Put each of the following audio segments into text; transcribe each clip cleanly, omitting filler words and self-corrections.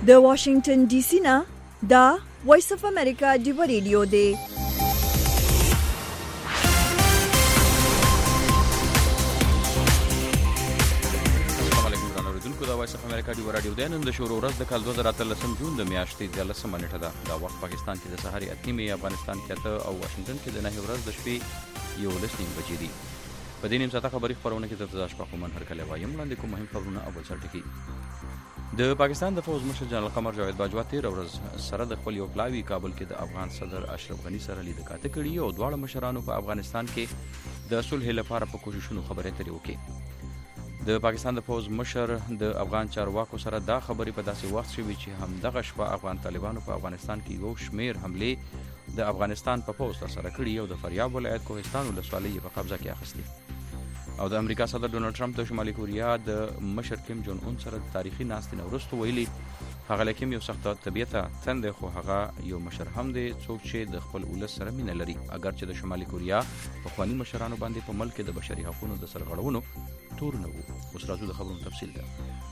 د واشنگټن ډي سي نه دا وایس اف امریکا دی ریډیو دی. دا وایس اف امریکا دی رادیو دی. نن د شروع ورځ د کال 2013 جون د میاشتې 13 نیټه ده. دا وخت پاکستان کې د سحر 8 افغانستان کې 8 او واشنگټن کې د 9 ورځ د شپې 11 بجې دي. په دې نیم ساعته خبري خبرونه کې د تزاش په کومن هر کله وایم وړاندې کوم مهم خبرونه اول سر ټکی. د پاکستان د فوز مشر جنرال قمر جاوید باجوا 13 ورځ سره د خپل یو پلاوی کابل کې د افغان صدر اشرف غنی سره لیدکاته کړي او دواړه مشرانو په افغانستان کې د صلح لپاره په کوششونو خبرې اترې وکړي. د پاکستان د فوز مشر د افغان چارواکو سره دا خبرې په داسې وخت شوي چې همدغه شپه افغان طالبانو په افغانستان کې یو شمیر حملې د افغانستان په پوز ترسره کړي او د فاریاب ولایت کوهستان ولسوالۍ په قبضه کې اخیستې. او د امریکا صدر ډونالد ټرمپ د شمالي کوریا د مشر کیم جون اون سره د تاریخي ناستې نه وروسته ویلي هغه لکه یو سخت طبيعته تند خو هغه یو مشر هم دی څوک چې د خپل ولس سره مینه لري. اگر چې د شمالي کوریا په خواني مشرانو باندې په ملک د بشري حقوقو د سرغړونو تور نه وو. اوس راځو د خبرونو تفصیل ته.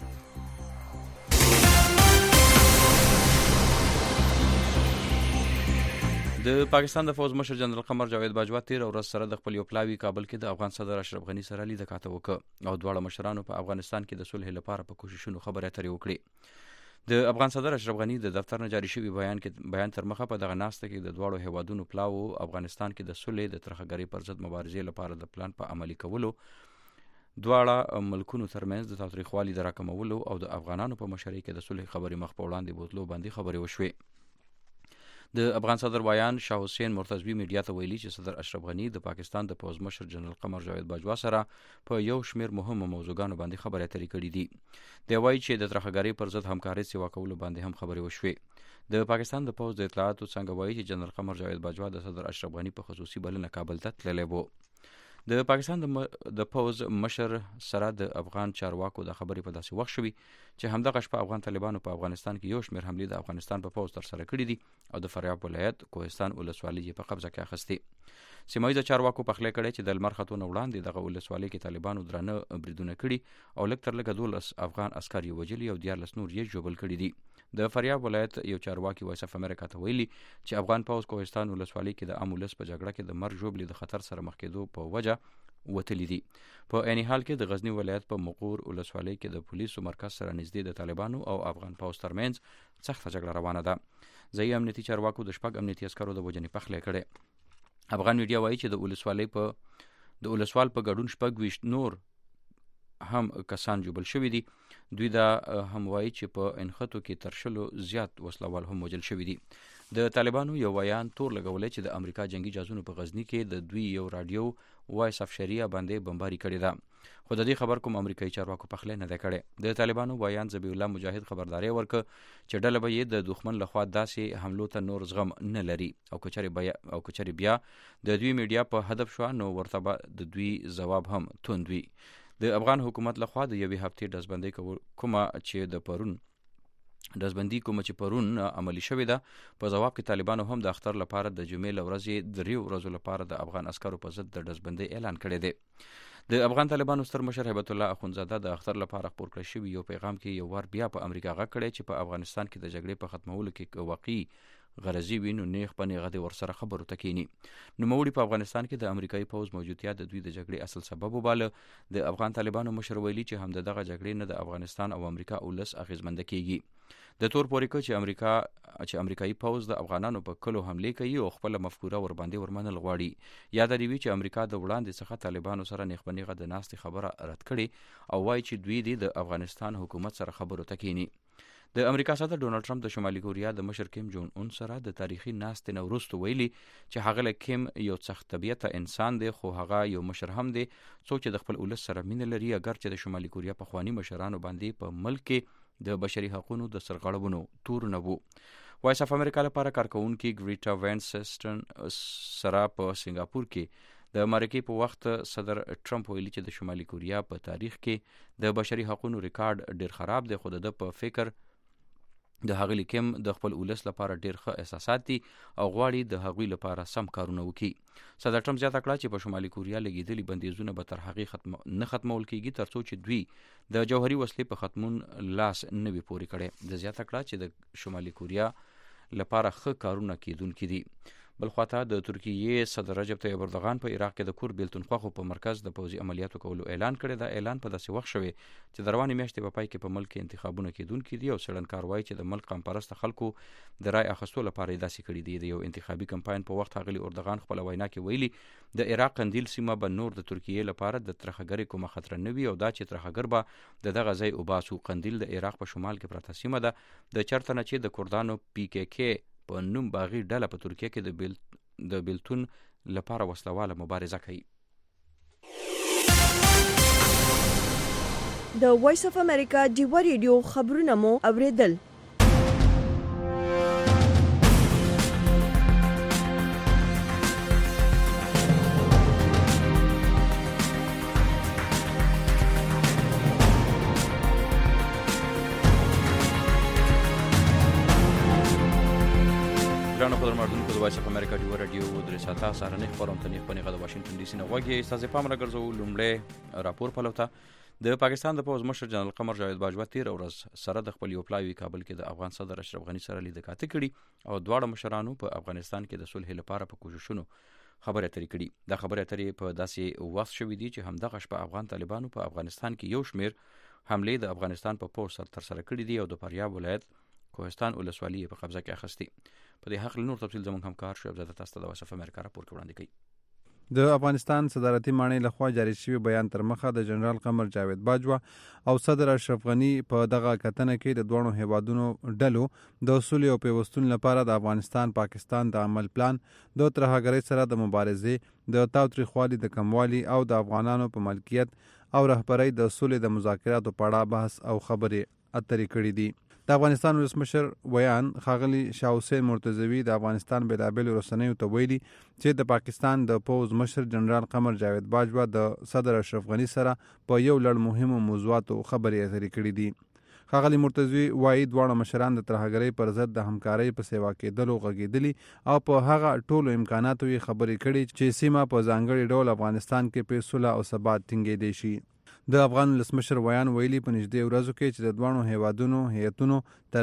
د پاکستان د فوز مشر جنرال قمر جاوید باجوا 13 ورځ سره د خپل یو پلاوی کابل کې د افغان صدر اشرف غنی سره لیدکاته وکړه او دواړه مشرانو په افغانستان کې د صلح لپاره په کوششونو خبرې اترې وکړي. د افغان صدر اشرف غنی د دفتر نه جاری شوی بیان تر مخه په دغه ناسته کې د دواړو هیوادونو پلاو افغانستان کې د صلح د ترخګری پر ضد مبارزې لپاره د پلان په عملي کولو، دواړه ملکونو ترمنځ د تاوتریخوالي د راکمولو او د افغانانو په مشرۍ کې د صلح خبرې مخ په وړاندې بوتلو باندې خبرې وشوې. د افغان صدر بیان شاه حسین مرتضوی میډیا ته ویلي چې صدر اشرف غنی د پاکستان د پوز مشر جنرال قمر جاوید باجوا سره په یو شمیر مهمو موضوعاتو باندې خبرې اترې کړې دي. دی وایي چې د ترخګری پر ضد همکاري سیوا کولو باندې هم خبرې وشوې. د پاکستان د پوز د اطلاعاتو څنګه وایي چې جنرال قمر جاوید باجوا د صدر اشرف غنی په خصوصي بلنه کابل ته تللی و. د پاکستان د پوز مشر سره د افغان چارواکو د خبرې په داسې وخت شوي چې همدغه شپه افغان طالبانو په افغانستان کې یو شمیر حملې د افغانستان په پوز ترسره کړي دي او د فاریاب ولایت کوهستان ولسوالۍ په قبضه کې اخیستې. سیمایي چارواکو په خله کړي چې د لمر خطونه وړاندې دغه ولسوالۍ کې طالبانو درنه بریدونه کړي او لږ تر لږه 12 افغان عسکر یې وژلي او 14 نور یې ژوبل کړي دي. د فاریاب ولایت یو چارواکي وایس اف امریکا ته ویلي چې افغان پوز کوهستان ولسوالۍ کې د امولس په جګړه کې د مرګ ژوبلې د خطر سره مخ کېدو په وجه وتلی دي. په عین حال کې د غزنی ولایت په مقور ولسوالۍ کې د پولیسو مرکز سره نږدې د طالبانو او افغان پوز ترمنځ سخت جګړه روانه ده. ځایي امنیتي چارواکو د شپږ امنیتي عسکرو د وژنې پخلی کړي. افغان میډیا وایي چې د ولسوال په ګډون 26 نور هم کسان جوبل شوي دي. دوی دا هم وایي چې په انخطو کې تر 100 زیات وسلوال هم وژل شوي دي. د طالبانو یو ویان تور لګولې چې د امریکا جنگي جاسوسو په غزنی کې د دوی یو رادیو وایس اف شریعه باندې بمباری کړې ده، خو د دې خبر کوم امریکایي چارواکو په خله نه ده کړې. د طالبانو ویان ذبیح الله مجاهد خبرداري ورکړه چې ډله به یې د دښمن لخوا داسې حملو ته نور زغم نه لري او کچري بیا د دوی میډیا په هدف شو نو ورته د دوی جواب هم توندوي. د افغان حکومت لخوا د یوې هفتې ډزبندۍ کومه چې پرون عملی شوې ده په جواب کې طالبانو هم د اختر لپاره د جمعې ورځې 3 ورځې لپاره د افغان عسکرو په ضد د ډزبندۍ اعلان کړی دی. د افغان طالبانو ستر مشر هیبت الله اخونزاده د اختر لپاره خبر کړی شوی یو پیغام کې یو ور بیا په امریکا غږ کړی چې په افغانستان کې د جګړې په ختمولو کې واقعي غرضی وینو نیغ په نیغه د ورسره خبرو تکینی. نو موړي په افغانستان کې د امریکایي پوز موجودیت د دوی د جګړې اصل سبب وباله. د افغان طالبانو مشر ویلي چې هم دغه جګړې نه د افغانستان او امریکا اولس اغیزمند کیږي. د تور پورې کو چې امریکایي پوز د افغانانو په کلو حمله کوي او خپل مفکوره ور باندې ورمنل غواړي. یاد دی چې امریکا د وړاندې څخه طالبانو سره نېغ د ناستې خبره رد کړي او وایي چې دوی د افغانستان حکومت سره خبرو تکینی. د امریکا صدر ډونالد ټرمپ د شمالي کوریا د مشر کیم جون اون سره د تاریخي ناستې نه وروسته ویلي چې هغه کیم یو سخت طبيعته انسان دی خو هغه یو مشر هم دی څوک چې د خپل ولس سره مینه لري. اگر چې د شمالي کوریا په خواني مشرانو باندې په ملک کې د بشري حقوقو د سرغړونو تور نه وو. وایس اف امریکا لپاره کارکونکي ګریټا وینسټن سره په سنگاپور کې د مرکې په وخت صدر ټرمپ ویلي چې د شمالي کوریا په تاریخ کې د بشري حقوقو ریکارډ ډیر خراب دی، خو د په فکر د هغه لیکم د خپل ولس لپاره ډیر ښه احساسات دي او غواړي د هغوی لپاره سم کارونه وکړي. صدر ټرمپ زیاته کړه چې په شمالي کوریا لګیدلي بندیزونه به تر هغې نه ختمول کیږي ترڅو چې دوی د جوهري وسلې په ختمون لاس نه وي پورې کړی. د زیاته کړه چې د شمالي کوریا لپاره ښه کارونه کیدونکي دي. بل خواته د ترکیې صدر رجب طیب اردوغان په عراق کې د کور بیلتون خوښو په مرکز د پوځي عملیاتو کولو اعلان کړی. دا اعلان په داسې وخت شوی چې د روانې میاشتې په پای کې په ملک کې انتخابونه کیدونکي دي او څېړنکار وایي چې د ملک قوم پرسته خلکو د رای اخیستو لپاره یې داسې کړي دي. د یو انتخابي کمپاین په وخت ښاغلي اردوغان خپله وینا کې ویلي د عراق قندیل سیمه به نور د ترکیې لپاره د ترخګرۍ کومه خطر نه وي او دا چې ترخګر به د دغه ځای وباسو. قندیل د عراق په شمال کې پرته سیمه ده د چرته نه چې د کردانو PKK په نوم باغي ډله په ترکیه کې د بیلتون لپاره وسلواله مبارزه کوي. د وایس اف امریکا ډیو ریډیو خبرونه مو اوریدل. ګرانو خبرمردونکو د وایس اف امریکا ډیو راډیو درې ساعته سهارنۍ خپرونې په نیغه د واشنګټن ډي سي نه غوږی. ستاسې پام راګرځوو لومړی راپور پلو ته. د پاکستان د پوځ مشر جنرال قمر جاوید باجوا تېره ورځ سره د خپل یو پلاوي کابل کې د افغان صدر اشرف غني سره لیدکاته کړي او دواړه مشرانو په افغانستان کې د صلح لپاره په کوششونو خبرې اترې کړي. دا خبرې اترې په داسې وخت شوي دي چې همدغه شپه افغان طالبانو په افغانستان کې یو شمېر حملې د افغانستان په پوځ سره ترسره کړي دي او د فاریاب ولایت کوهستان ولسوالي په قبضه کې اخیستې. په دې حق نور تفصیل زموږ همکار شعیب زاده تاسو ته د وایس اف امریکا راپور کې وړاندې کوي. د افغانستان صدارتي ماڼۍ لخوا جاری شوی بیان تر مخه د جنرال قمر جاوید باجوا او صدر اشرف غني په دغه کتنه کې د دوه هیوادونو ډلو د اصول او پیوستون لپاره د افغانستان پاکستان د عمل پلان د ترهګرۍ سره د مبارزې د تاوتریخوالي د کموالي او د افغانانو په ملکیت او رهبرۍ د اصول د مذاکراتو په اړه بحث او خبرې اترې کړې دي. د افغانستان ولسمشر ویان ښاغلي شاه حسین مرتضوي د افغانستان بېلابېلو رسنیو ته ویلي چې د پاکستان د پوځ مشر جنرال قمر جاوید باجوا د صدر اشرف غني سره په یو لړ مهمو موضوعاتو خبرې اترې کړې دي. ښاغلي مرتضوي وایي دواړه مشران د ترهګرۍ پر ضد د همکارۍ په سیوا کېدلو غږېدلي او په هغه ټولو امکاناتو یې خبرې کړي چې سیمه په ځانګړي ډول افغانستان کې په سوله او ثبات ټینګېدی شي. د افغان ولسمشر ویان ویلي په نږدې ورځو کې چې د دوه هیوادونو هیئتونو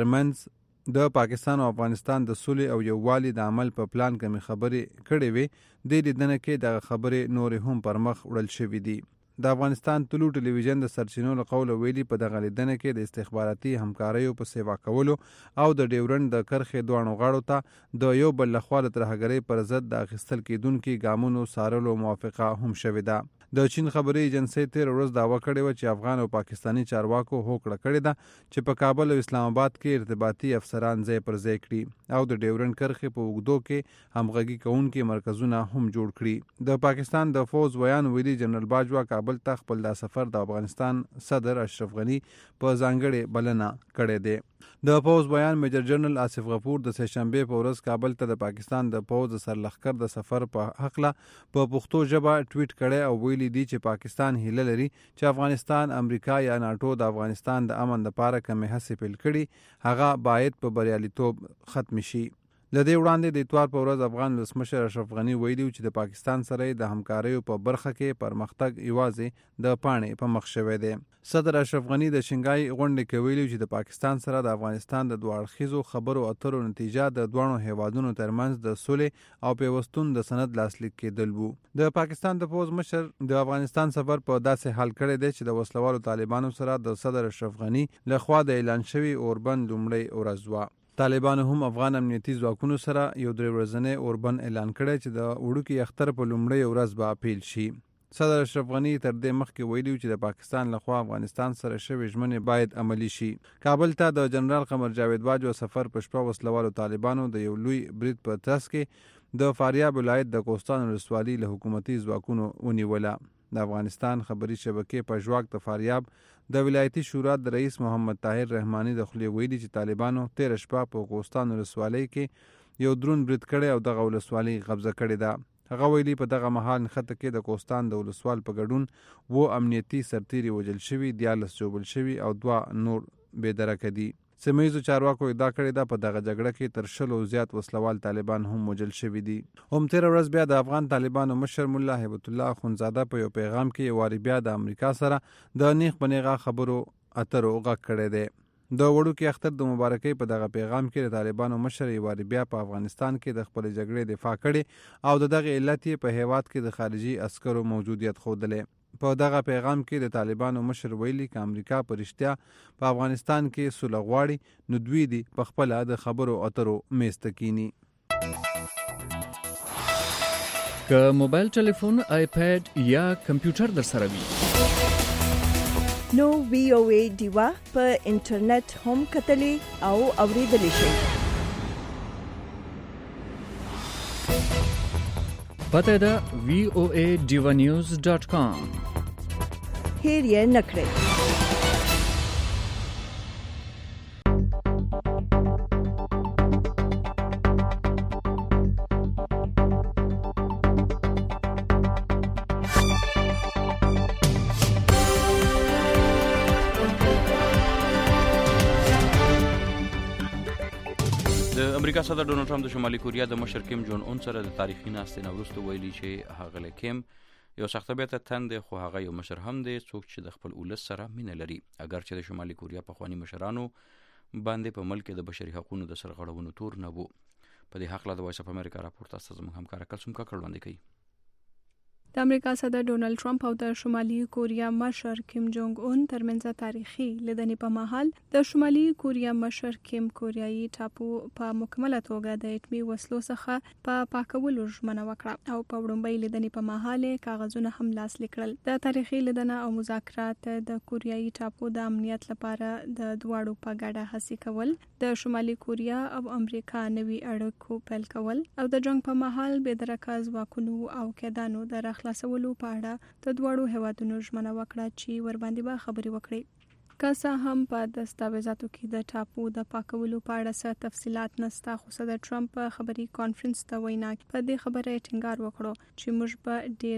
ترمنځ د پاکستان او افغانستان د سولې او یووالي د عمل په پلان کې خبرې کړې وي. د لیدنه کې د خبرې نورې هم پر مخ وړل شوې دي. د افغانستان طلوع ټلویزیون د سرچینو له قوله ویلي په دغه لیدنه کې د استخباراتي همکاریو په سیوا کولو او د ډیورنډ د کرښې دواړو غاړو ته د یو بل لخوا د ترهګرۍ پر ضد د اخیستل کېدونکي ګامونو څارلو موافقه هم شوې ده. د چین خبري ایجنسی تېره ورځ دعوه کړې وه چې افغان او پاکستاني چارواکو هوکړه کړې ده چې په کابل او اسلام آباد کې ارتباطي افسران ځای پر ځای کړي او د ډیورنډ کرښې په اوږدو کې همغږي کوونکي مرکزونه هم جوړ کړي. د پاکستان د فوز ویان ویلي جنرال باجوا کابل ته خپل دا سفر د افغانستان صدر اشرف غني په ځانګړې بلنه کړی دی. د پوز بیان میجر جنرال آصف غفور د سهشنبه په ورځ کابل ته د پاکستان د پوز سرلښکر د سفر په حقله په پښتو ژبه ټویټ کړی او ویلي دی چې پاکستان هیله لري چې افغانستان امریکا یا ناټو د افغانستان د امن لپاره کومې هڅې پیل کړي هغه باید په بریالیتوب ختم شي. لدې وړاندې د اتوار په ورځ افغان ولسمشر اشرف غني ویلي چې د پاکستان سره د همکاریو په برخه کې پرمختګ یوازې د پاڼې په مخ شوی دی. صدر اشرف غني د شنګای غونډې کې ویلي چې د پاکستان سره د افغانستان د دوه اړخیزو خبرو اترو نتیجه د دوه هیوادونو ترمنځ د سولې او پیوستون د سند لاسلیک کېدل وو. د پاکستان د پوز مشر د افغانستان سفر په داسې حال کړی دی چې د وسلوالو طالبانو سره د صدر اشرف غني لخوا د اعلان شوی اوربند لومړی ورځ وه. طالبانو هم افغان امنیتي ځواکونو سره یو 3 ورځنی اوربند اعلان کړی چې د وړوکي اختر په لومړی ورځ به پیل شي. صدر اشرف غني تر دې مخکې ویلي چې د پاکستان لخوا افغانستان سره شوې ژمنې باید عملي شي. کابل ته د جنرال قمر جاوید باجوا سفر په شپه وسلوالو طالبانو د یو لوی برید په ترڅ کې د فاریاب ولایت د کوهستان ولسوالي له حکومتي ځواکونو ونیوله. د افغانستان خبري شبکې په ژواک د فاریاب د ولایتي شورا د رئیس محمد طاهر رحماني د خولې ویلي چې طالبانو 13 شپه په کوهستان ولسوالۍ کې یو درون برید کړی او دغه ولسوالۍ قبضه کړې ده. هغه ویلي په دغه مهال نښته کې د کوهستان د ولسوال په ګډون 7 امنیتي سرتیري وژل شوي، 14 ژوبل شوي او 2 نور بېدرکه دي. سیمه‌یزو چارواکو ادعا کړې ده په دغه جګړه کې تر 100 زیات وسلوال طالبان هم وژل شوي دي. هم تیر ورځ بیا د افغان طالبانو مشر مولا هیبت الله اخونزاده په یو پیغام کې واری بیا د امریکا سره د نیغ بنیغه خبرو اترو غږ کړی دی. د وړوکي اختر د مبارکۍ په دغه پیغام کې د طالبانو مشر واری بیا په افغانستان کې د خپل جګړې دفاع کړې او دغه علت په هیواد کې د خارجي عسکرو موجودیت ښودلې. په دغه پیغام کې د طالبانو مشر ویلي چې امریکا په رښتیا په افغانستان کې سوله غواړي نو دوی دي په خپل د خبرو اترو میز ته کینی. که موبایل ټلیفون، آیپیډ یا کمپیوټر در سره وي نو VOA دیوا په انټرنیټ هم کتلی او اوریدلی شئ. پته ده voaDivanews.com. هیر یې نکړئ. د امریکا صدر ډونالد ټرمپ د شمالي کوریا د مشر کیم جون اون سره د تاریخي ناستې نه وروسته ویلي چې هغه له کیم یو سخته بیته تند خو هغه یو مشر هم دی څوک چې د خپل ولس سره مینه لري. اگر چې د شمالي کوریا پخواني مشرانو باندې په ملک د بشري حقوقو د سرغړونو تور نه وو. په دې حق له د وایس اف امریکا راپورټ تاسو زموږ همکار کلسوم کا کړوندې کوي. د امریکا صدر ډونالد ټرمپ او د شمالي کوریا مشر کیم جونګ اون ترمنځ تاریخي لیدنې په مهال د شمالي کوریا مشر کیم کوریایي ټاپو په مکمله توګه د اټومي وسلو څخه په پاکولو ژمنه وکړه او په وړاندې لیدنې په مهال کاغذونه هم لاسلیک کړل. د تاریخي لیدنه او مذاکرات د کوریایي ټاپو د امنیت لپاره د دواړو په ګډه هڅې کول، د شمالي کوریا او امریکا نوي اړیکو پیل کول او د جنگ په مهال بېدرکه ځواکونو او قیدانو د خلاصولو په اړه د دواړو هیوادونو ژمنه وکړه چې ورباندې به خبرې وکړي. که څه هم په دستاویزاتو کې د ټاپو د پاکولو په اړه څه تفصیلات نشته، خو صدر ټرمپ په خبري کانفرنس ته وینا په دې خبره ټینګار وکړو چې موږ به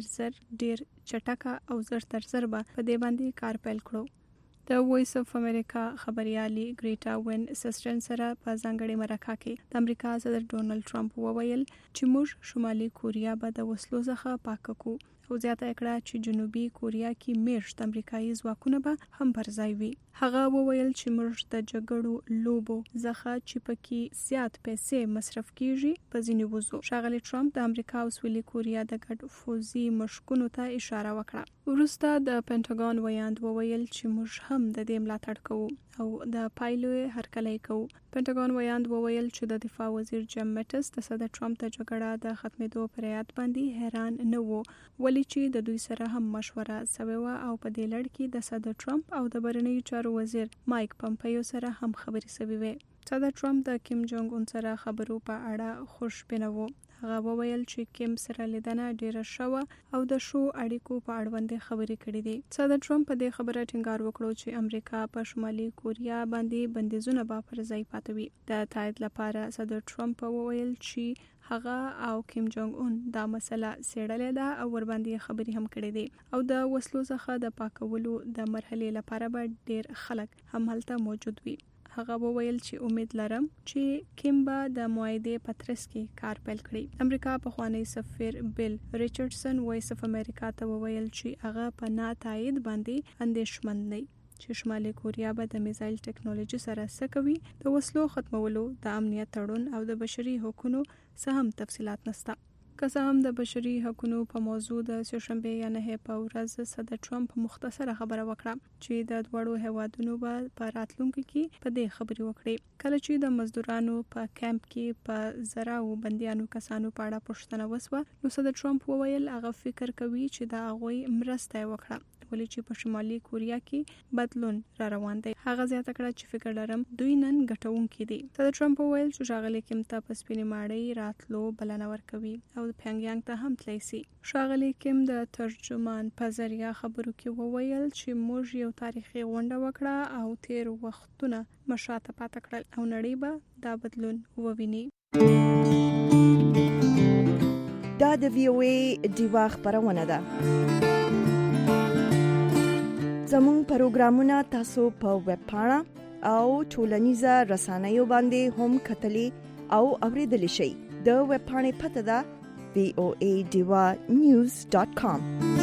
ډیر چټکه او زر تر زر به په دې باندې کار پیل کړو. د وایس اف امریکا خبريالي ګریټا وین سسټن سره په ځانګړي مرکه کې د امریکا صدر ډونالد ټرمپ وویل چې موږ شمالي کوریا به د وسلو څخه پاک کړو او زیاته کړه چې جنوبي کوریا کې میشت امریکایي ځواکونه به هم پر ځای وي. هغه وویل چې موږ د جګړو لوبو ځخه چې پکې زیات پیسې مصرف کیږي په ځینې وځو. ښاغلی ټرمپ د امریکا او سویلي کوریا د ګډ فوزي مشقونو ته اشاره وکړه. وروسته د پینټاګون ویاند وویل چې موږ هم د دې ملاتړ کوو او د پایلو هرکلی کوو. پینټاګون ویاند وویل چې د دفاع وزیر جیم میټس د صدر ټرمپ د جګړه د ختمېدو پر یاد باندې حیران نه وو، ولی چې د دوی سره هم مشوره شوې و او په دې لړ کې د صدر ټرمپ او د بهرنیو چارو وزیر مایک پمپیو سره هم خبرې شوې وې. صدر ټرمپ د کیم جونګ اون سره خبرو په اړه خوشبینه و. هغه وویل چې کیم سره لیدنه ډیره شوه او د شو اړیکو په اړوند خبرې کړې دي. صدر ټرمپ په دې خبره ټینګار وکړو چې امریکا په شمالي کوریا باندې بندیزونه به پر ځای پاتوي. د تایید لپاره صدر ټرمپ وویل چې هغه او کیم جونګ اون دا مسله سیړلې ده او ور باندې خبرې هم کړې دي او د وسلو څخه د پاکولو د مرحلې لپاره به ډیر خلک هم هلته موجود وي. هغه وویل چې امید لرم چې کیم به د معاهدې پترس کې کار پیل کړي. امریکا پخوانی سفیر بیل ریچارډسن وایس اف امریکا ته وویل چې هغه په ناتایید باندې اندېښمن دی چې شمالي کوریا به د میزایل ټیکنالوژي سره څه کوي. د وسلو ختمولو، د امنیت تړون او د بشري حقوقو څه هم تفصيلات نشته. که څه هم د بشري حقوقو په موضوع د سوشنبه یا نه په ورځ صدر ټرمپ مختصره خبره وکړه چې د دوړو هوادونو په راتلونکو کې په دې خبرې وکړي. کله چې د مزدورانو په کیمپ کې په زراو بنديانو کسانو په اړه پوښتنه وسوه، نو صدر ټرمپ وویل هغه فکر کوي چې دا هغه مرسته وکړه ولې چې په شمالي کوریا کې بدلون را روان دی. هغه زیاته کړه چې فکر لرم دوی نن ګټونکي دي. صدر ټرمپ وویل چې ښاغلی کیم ته په سپینې ماڼۍ راتلو بلنه ورکوي او پیونګیانګ ته هم تللی شي. ښاغلی کیم د ترجمان په ذریعه خبرو کې وویل چې موږ یو تاریخي غونډه وکړه او تیر وختونه مشاته پاتې کړل او نړۍ به دا بدلون وویني. دا د VOA دیوا خبرونه ده. زموږ پروګرامونه تاسو په ویب پاڼه او ټولنیزه رسنیو باندې هم کتلی او اوریدلی شئ. د ویب پاڼې پته ده voadivanews.com.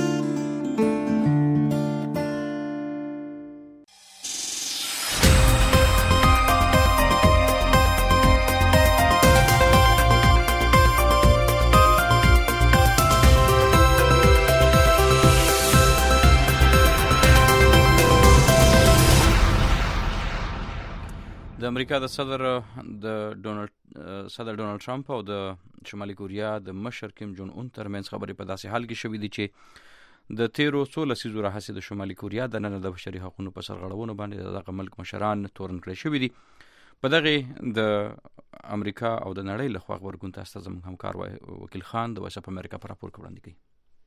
د امریکا د صدر ډونالد ټرمپ او د شمالي کوریا د مشر کیم جون اون ترمنځ خبرې په داسې حال کې شوې دي چې د تیرو 16 لسیزو راهیسې د شمالي کوریا د نن د بشري حقوقو په سرغړونو باندې دغه ملک مشران تورن کړی شوي دي. په دغه د امریکا او د نړۍ له خوا غبرګون ته استاد زموږ همکار وکیل خان د وایس اف امریکا پر راپور وړاندې کوي.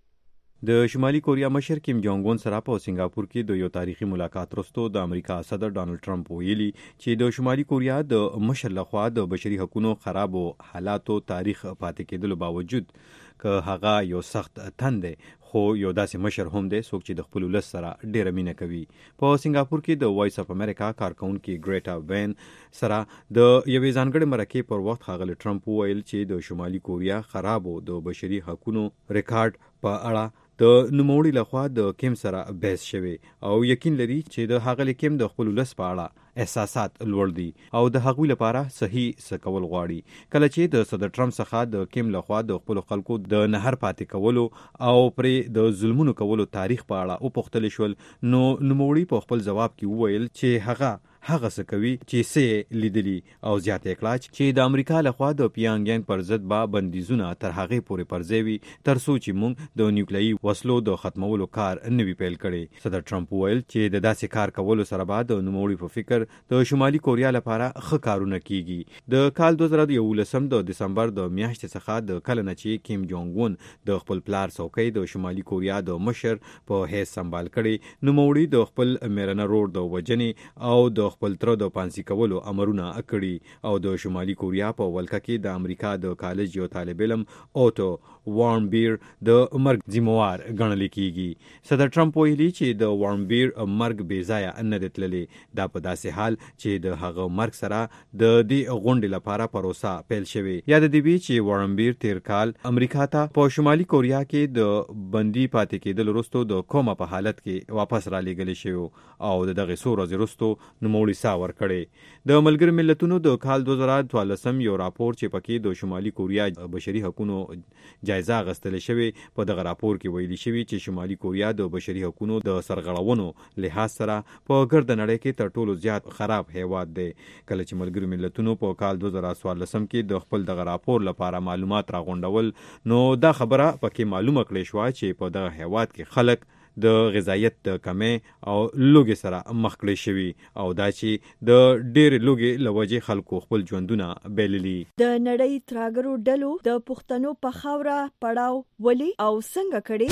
د شمالي کوریا مشر کیم جونګ اون سره په سنگاپور کې د یو تاریخي ملاقات وروسته د امریکا صدر ډونالد ټرمپ ویلي چې د شمالي کوریا د مشر لخوا د بشري حقوقو خرابو حالاتو تاریخ پاتې کېدلو باوجود که هغه یو سخت تند خو یو داسې مشر هم دی څوک چې د خپل ولس سره ډیره مینه کوي. په سنگاپور کې د وایس اف امریکا کارکونکي ګریټا وین سره د یوې ځانګړې مرکې پر وخت ښاغلی ټرمپ وویل چې د شمالي کوریا خرابو د بشري حقوقو ریکارډ په اړه د نوموړي لخوا د کیم سره بحث شوی او یقین لري چې د ښاغلي کیم د خپل ولس په اړه احساسات لوړ دي او د هغوی لپاره صحیح څه کول غواړي. کله چې د صدر ټرمپ څخه د کیم لخوا د خپل خلکو د نهر پاتې کولو او پرې د ظلمونو کولو تاریخ په اړه وپوښتل شول نو نوموړي په خپل ځواب کې وویل چې هغه څه کوي چې څه لیدلی او زیاته کړه چې د امریکا لخوا د پیانګیانګ پر ضد با بندیزونه تر هغه پورې پرځوي تر څو چې موږ د نیوکلیري وسلو د ختمولو کار نوي پیل کړي. صدر ټرمپ ویل چې د داسې کار کولو سره بعد د نوموړي په فکر د شمالي کوریا لپاره ښه کارونه کیږي. د کال 2011 د دسمبر د میاشتې څخه د کله نه چې کیم جونګ اون د خپل پلار څوکۍ د شمالي کوریا د مشر په حیث سمبال کړي نوموړي د خپل میرنه روډ د وجنې او د خپل تر د پانسي کولو امرونه کړي او د شمالي کوریا په ولکه کې د امریکا د کالج یو طالب علم اوټو وارمبیر د مرګ ذمہوار ګڼل کیږي. صدر ټرمپ ویلي چې د وارمبیر مرګ بې ځایه نه دی تللی. دا په داسې حال چې د هغه مرګ سره د دې غونډې لپاره پروسه پیل شوې. یاد دی چې وارمبیر تیر کال امریکا ته په شمالي کوریا کې د بندي پاتې کېدل وروسته د کومه په حالت کې واپس را لېږل شوی او دغه څو ورځې وروسته نوموړي ساور کړي. د ملګرو ملتونو د کال 2014 یو راپور چې پکې د شمالي کوریا بشري حقوقو جایزه اخیستل شوی په دغه راپور کې ویلي شوی چې شمالي کوریا د بشري حقوقو د سرغړونو لحاظ سره په ګرد نړۍ کې تر ټولو زیات خراب هیواد دی. کله چې ملګرو ملتونو په کال 2014 کې د خپل دغه راپور لپاره معلومات راغونډول نو دا خبره پکې معلومه کړې شو چې په دغه هیواد کې خلک د غذایت د کمی او لوګي سره مخ کړی شوی او دا چې د ډېر لوګي لوجې خلکو خپل ژوندونه بیللی. د نړۍ تراګرو ډلو د پښتنو په خاوره پړاو ولي او څنګه کړي؟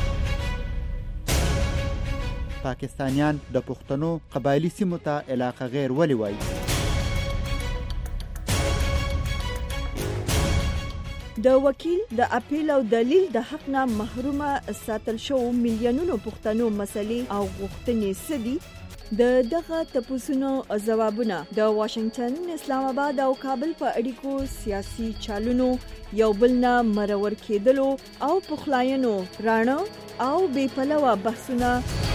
پاکستانیان د پښتنو قبایلی سیمو ته علاقه غیر ولي وایي؟ د وکیل د اپیل او دلیل د حق نه محرومه ساتل شو میلیونونو پښتنو مسلې او غوښتنې سدي. د دغه تپوسونو ځوابونه د واشنگټن، اسلام آباد او کابل په اړیکو سیاسي چالونو یو بل نه مرور کېدلو او پخلاینو رانه او بې پلوه بحثونه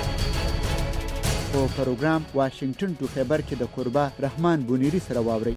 په پروګرام واشنگټن ټو خبر کې د قربا رحمان بونیری سره واوري.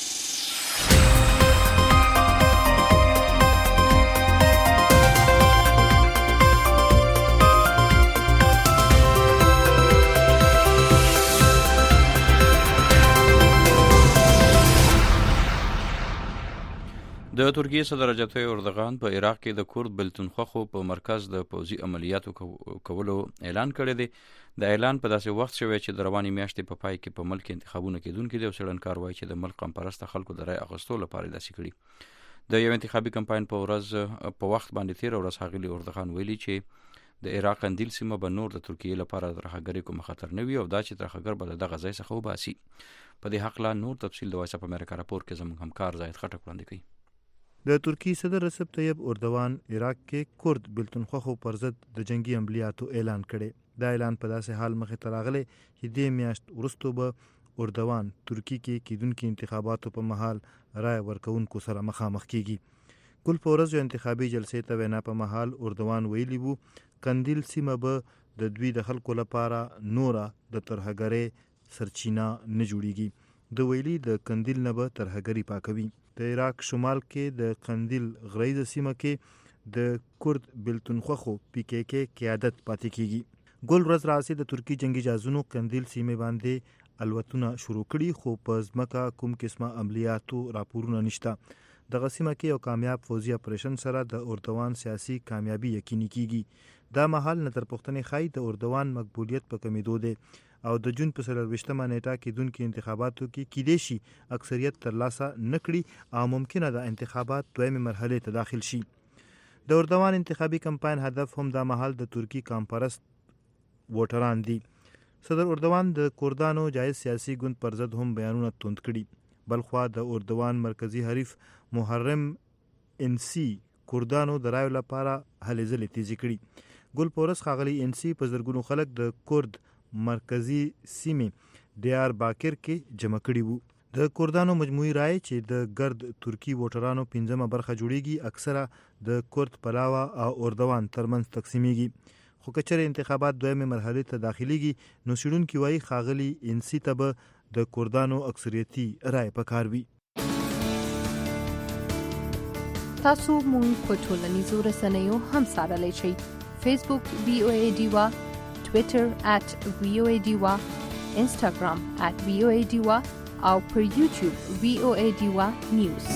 د ترکیه صدر رجب طیب اردوغان په عراق کې د کورد بلتونخوا په مرکز د پوځي عملیاتو کولو اعلان کړی دی. د اعلان په داسې وخت شوی چې د روانې میاشتې په پای کې په ملک انتخابونه کېدونکي دي او څېړنکار وایي چې د ملک قومپرسته خلکو د رای اخیستو لپاره داسې کړي. د یو انتخابي کمپاین په وخت باندې تیر ورځ ښاغلي اردوغان ویلي چې د عراق قندیل سیمه به نور د ترکیه لپاره د ترهګرۍ کوم خطر نه وي او دا چې ترهګر به دغه ځای څخه وباسي. په دې حق لا نور تفصیل د وایس اف امریکا راپور کې زموږ همکار زاهد خټک وړاندې کوي. د ترکی صدر رجب طیب اردوغان عراق کې کورد بلتونخوا پر ضد د جنگي عملیاتو اعلان کړي. دا اعلان په داسې حال مخې ته راغلی چې دې میاشت وروسته به اردوان ترکی کې کیدونکو انتخاباتو په مهال رای ورکوونکو سره مخامخ کیږي. کل په ورځ یو انتخابي جلسې ته وینا په مهال اردوان ویلي وو قندیل سیمه به د دوی د خلکو لپاره نوره د ترهګرۍ سرچینه نه جوړیږي. د ویلي د قندیل نه به ترهګري پاکوي. د عراق شمال کې د قندیل غریزه سیمه کې د کورد بلتونخوخو پی کې کې قیادت پاتې کیږي. ګل ورځ راسي د ترکی جنگي جهازونو قندیل سیمه باندې الوتونه شروع کړي خو په ځمکه کوم قسمه عملیاتو راپورونه نشته. دغه سیمه کې یو کامیاب فوزي اپریشن سره د اردوان سیاسي کامیابی یقیني کیږي. دا مهال نظر پوښتنې ښایي د اردوان مقبولیت په کمیدو دی او د جون په 24مه نیټه کېدونکو انتخاباتو کې کیدای شي اکثریت ترلاسه نه کړي او ممکنه ده انتخابات دویمه مرحله ته داخل شي. د اردوان انتخابي کمپاین هدف هم دا مهال د ترکی کامپرست ووټران دي. صدر اردوان د کردانو جایز سیاسي ګوند پر ضد هم بیانونه توند کړي. بلخوا د اردوان مرکزی حریف محرم انسی کردانو د رایو لپاره هلې ځلې تیزی کړي. ګل پورس خاغلی انسی په زرګونو خلک د کرد مرکزی سیمې ډیار باکر کې جمع کړي وو. د کردانو مجموعي رای چې د ګرد ترکی ووټرانو 15مه برخه جوړیږي اکثره د کرد پلاوا او اردوان ترمنځ تقسیمیږي. خو کچره انتخابات دویمه مرحله ته داخليږي نو سړونکو وایي خاغلی انسی ته به د کردانو اکثریتي رای پکار وي. تاسو مونږ په ټولنیزو رسنیو هم سره شئ. فیسبوک VOA ډیوا، ټوئیټر @VOA ډیوا، انسټاګرام @VOA ډیوا او پر یوټیوب VOA ډیوا نیوز.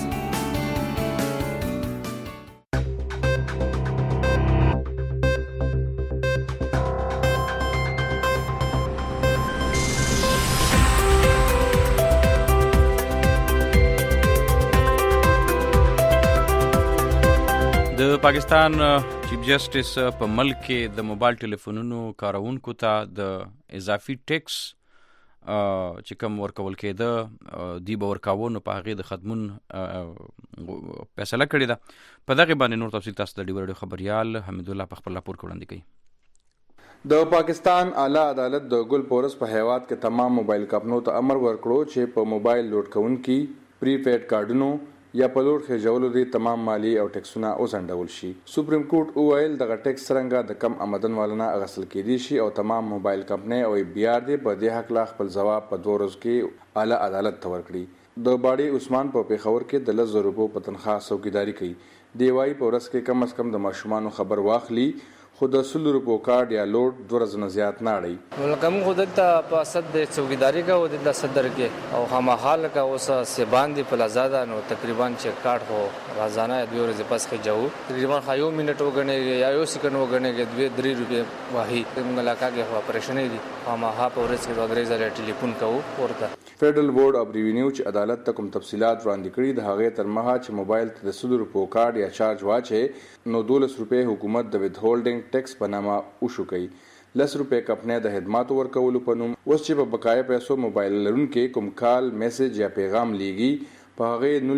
د پاکستان چیف جسټس په ملک کې د موبایل ټلیفونونو کارونکو ته د اضافي ټیکس چې کوم ورکول کېده دی به ورکاوونو په هغې د خدمون فیصله کړې ده. په دغې باندې نور تفصیل تاسو د ډیو رادیو خبریال حمید الله په خپل راپور کې وړاندې کوي. د پاکستان اعلی عدالت د ګل پورس په هیواد کې تمام موبایل کمپنیو ته امر ورکړو چې په موبایل لوډ کوونکي پریپیډ کارډونو یا په لوډ خېجولو دي تمام مالی او ټیکسونه وسنډول شي. سپریم کورټ وویل دغه ټیکس څرنګه د کم آمدن والونه اغوستل کېدی شي او تمام موبایل کمپنۍ او BR دې په دې حق لا خپل ځواب په 2 ورځو کې اعلی عدالت ته ورکړي. د باډي عثمان په پیښور کې د 10,000 روپو په تنخواه څوکیداری کوي. دی وايي په ورځ کې کم از کم د ماشومانو خبر واخلي خو د 100 روپو کارت یا لوډ 2 ورځې نه زیات نه اړي. ولکه موږ دلته په صد د څوکیداری کوو د صدر کې او خامخال کا اوس سیبان دی په لزاده نو تقریبا چې کارت هو روزانه 2 ورځې پس کې جاو تقریبا خایو منټ وګڼي یا یو سکند وګڼي 2-3 روپے واهي موږ علاقہ کې اپریشن دی خامخا په ورځ کې انګریزا ټلیفون کوو ورته. فیډرل بورډ اف ریوینیو چې عدالت ته کوم تفصيلات وړاندې کړي د هغې تر مخه چې موبایل ته د 100 روپو کارت یا چارج واچي نو 12 روپے حکومت د وید هولډینګ ټیکس په نامه وشو کوي. 10 روپے کمپنۍ د خدماتو ورکولو په نوم اوس چې په بقایا پیسو موبایل لرونکو کوم کال میسج یا پیغام لیږي په هغه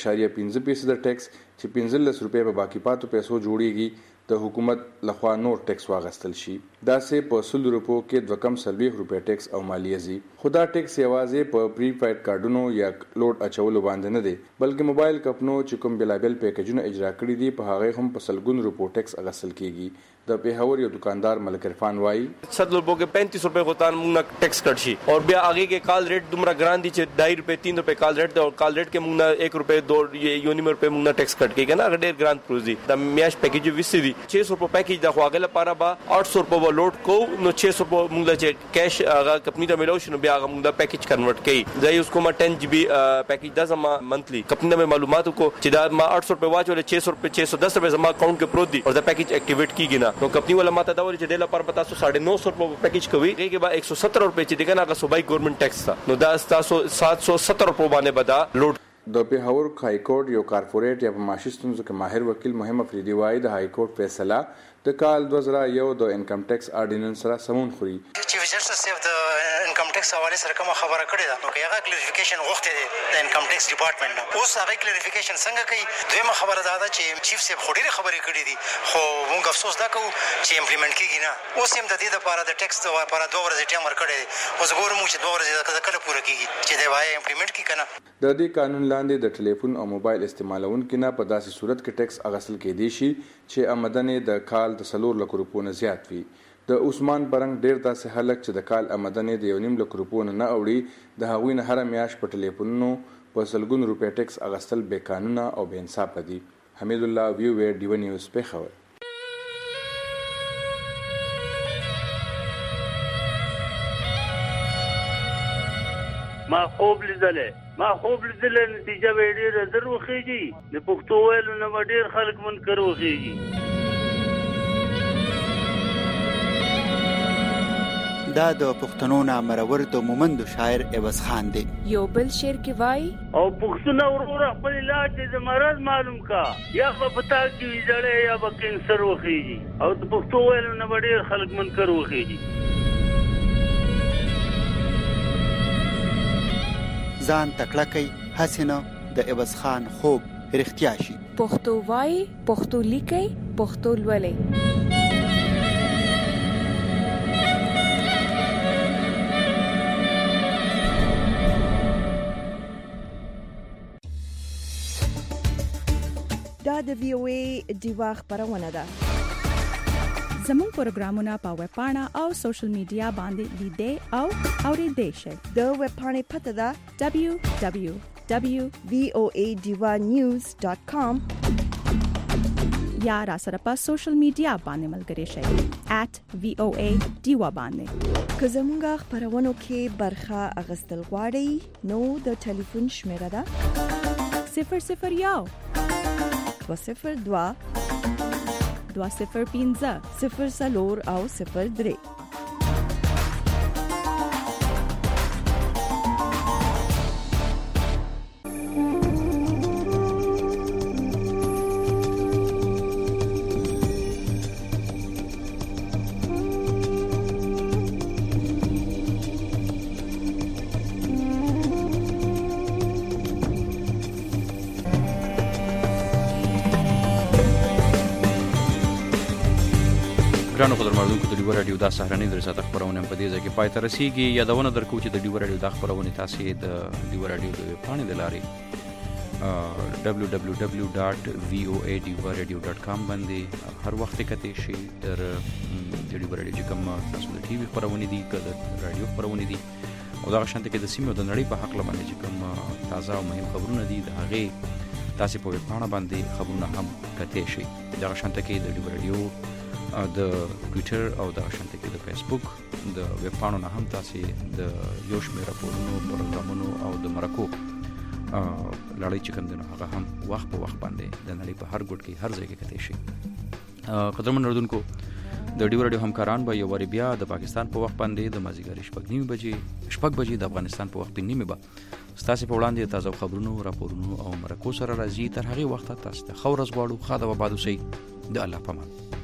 19.5% ټیکس چې 15 روپے په باقی پاتو پیسو جوړیږي د حکومت لخوا نور ټیکس واغستل شي. دا سه په 100 روپو کې د کم 40 روپے ټیکس او مالیه زی. خدا ټیکس یوازې په پریپیډ کارډونو یا لوډ اچولو باندې نه دی بلکې موبایل کمپنو چې کوم بلابل پیکیجونه اجرا کړی دي په هغه هم په 100 روپو ټیکس اغستل کیږي. د پیښور یو دکاندار ملک عرفان وايي 100 روپو کې 35 روپے غوتان موږ ټیکس کټ شي او بیا هغه کې کال ریټ دومره ګران دي چې 2 روپے 3 روپے کال ریټ او کال ریټ کې موږ 1 روپے 2 یونیم روپے موږ ټیکس کټ کیږي نه ډېر ګران پروزي د میاش پیکیج وسې دي 600 روپے پیکیج د خواغله لپاره با 800 روپے لوډ کو نو 600 روپے موږ چې کیش هغه کمپنی ته ملو شنو بیا هغه موږ پیکیج کنورټ کړي ځای اوس کوم 10 GB پیکیج د زما منثلی کمپنی میں معلوماتو کو چې دا ما 800 روپے واچول 600 روپے 610 روپے زما اکاؤنٹ کې پروت دي او دا پیکیج اکټیویټ کیږي نه نو کمپنی والا ماته دا ورته ډیلا پر پتا 950 روپے پیکیج کوي هغه به 170 روپے چې دغه هغه صوبای ګورنمنت ټیکس تا نو دا 770 روپے باندې بدا لوډ. د پیښور های کورټ یو کارپوریټ یا په معاشي ستونزو کې ماهر وکیل محمد افریدي وايي د های کورټ فیصله د کال 2001 د انکم ټیکس آرډیننس سره سمون خوري. چیف جسټس صاحب د انکم ټیکس حواله سره کوم خبره کړې ده نو هغه کلیریفیکیشن غوښته دي د انکم ټیکس ډپارټمنټ نه. اوس هغه کلیریفیکیشن څنګه کوي؟ دویمه خبره دا ده چې چیف صاحب خوري خبرې کړې دي خو موږ افسوس دا کوو چې امپلیمنٹ کیږي نه. اوس هم د دې لپاره د ټیکس لپاره 2 ورځې ټایم ورکړی دی. اوس ګورم چې 2 ورځې کله پوره کیږي چې دا وایي امپلیمنٹ کی کنه. د دې قانون لاندې د ټلیفون او موبایل استعمالونکو نه په داسې صورت کې ټیکس اغستل کېدی شي چې آمدنې د کال د 4 لک روپو نه زیات وي. د عثمان برنګ ډیر داسې خلک چې د کال آمدنې د 1.5 لک روپو نه اوړي د هغوی نه هر میاشت په ټلیفونونو په سلګونو روپۍ ټیکس اغستل بې قانونه او بې انصافه دي. حمید الله ویو ډیو نیوز پیښور. ما خوب لیدلې نتیجه به ډېره زر وخیږي. د پښتو ویلو نه به ډېر خلک منکر وخیږي. دا د پښتنو نامرور د مومندو شاعر عوض خان دی. یو بل شعر کې وای او پښتنو ورور خپل علاج د مرض معلوم کا یا په پتا کې جړې یا په کینسر وخیږي او د پښتو ویلو نه به ډېر خلک منکر وخیږي. ځان تکړه کوي هسې نه د عوض خان خوب رښتیا شي. پښتو وای پښتو لیکي پښتو لولي. دا د وی او ای دیوا خبرونه ده. زموږ پروګرامونه په ویب پاڼه او سوشل میډیا باندې لیدئ او اوریدئ شئ. د ویب پاڼې پته ده www.voadivanews.com یا را سره په سوشل میډیا باندې ملګري شئ @voa diva باندې. که زموږ خبرونو کې برخه اغستل غواړئ نو د ټلیفون شمیره ده 001 202 205 04 او 03. ګرانو قدرمنونکو د ډیو رادیو د سهارنۍ درسات خبرونه په دې ځای کې پای ته رسیږي. یادونه درکو چې د ډیو رادیو د خبرونه تاسو د ډیو رادیو د پاڼې د لارې www.voadivaradio.com باندې هر وخت کته شي تر د ډیو رادیو چې کوم تاسو د ټي وي خبرونه دي کله د رادیو خبرونه دي او دا شانته کې د سیمې د نړۍ په حق باندې چې کوم تازه او مهم خبرونه دي د هغه تاسو په پاڼه باندې خبرونه هم کته شي. دا شانته کې د ډیو رادیو د ټوئیټر او د شانته کې د فیسبوک د ویب پاڼو نه هم تاسو د یو شمېر راپورونو پروګرامونو او د مرکو لړۍ چې کوم دنه هغه هم وخت په وخت باندې د نړۍ په هر ګوټ کې هر ځای کې کته شي. قدرمن اردوونکو د ډیو رادیو همکاران به یو وری بیا د پاکستان په وخت باندې د مازیګر شپږ بجې د افغانستان په وخت نیمه به ستاسو په وړاندې تازه خبرونو راپورونو او مرکو سره راځي. تر هغه وخت تاسو ته خورز غواړو. خاطر و بادو سي د الله پامان.